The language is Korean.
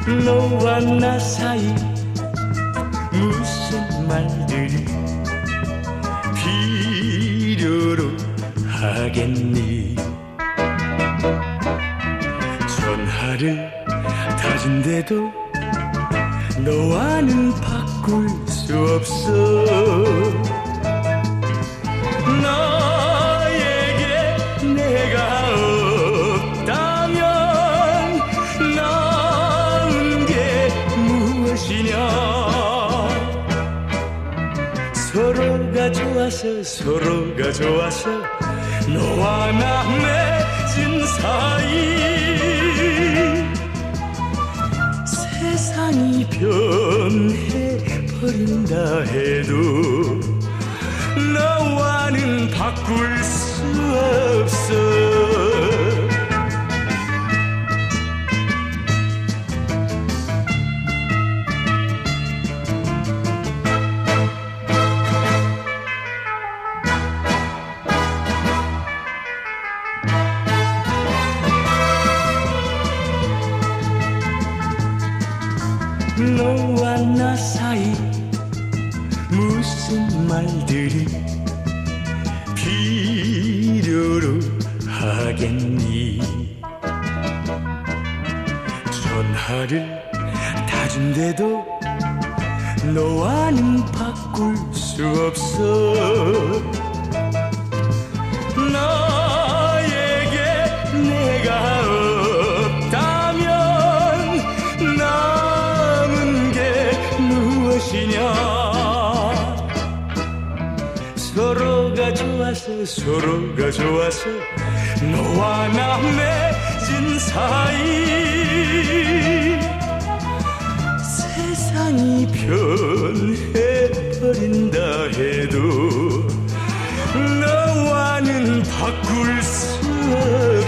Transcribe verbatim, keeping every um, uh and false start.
너와 나 사이 무슨 말들이 필요로 하겠니. 전화를 다진대도 너와는 바꿀 수 없어. 너에게 내가 없다면 나은 게 무엇이냐. 서로가 좋아서 서로가 좋아서 너와 나 맺은 사이 세상이 변해버린다 해도 너와는 바꿀 수 없어. 너와 나 사이 무슨 말들이 필요로 하겠니. 전화를 다준대도 너와는 바꿀 수 없어. 너에게 내가 서로가 좋아서 서로가 좋아서 너와 나 맺은 사이 세상이 변해버린다 해도 너와는 바꿀 수 없어.